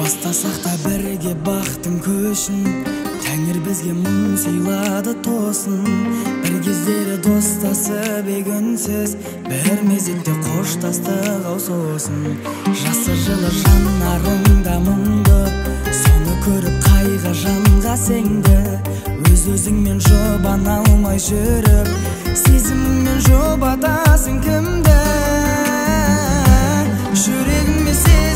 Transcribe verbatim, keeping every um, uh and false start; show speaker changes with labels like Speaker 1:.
Speaker 1: бастасақ та бірге бақтың көшін, Тәңір бізге мұң сыйлады тосын. Бір кездері достасып ек үнсіз, бір мезетте қоштастық ау сосын. Жасы жылы жанарыңда мұңды, соны көріп қайғы жанға сеңді. Өз өзіңмен жұбана алмай жүріп, сезіміңмен жұбатасың кімді? Жүрегіме сен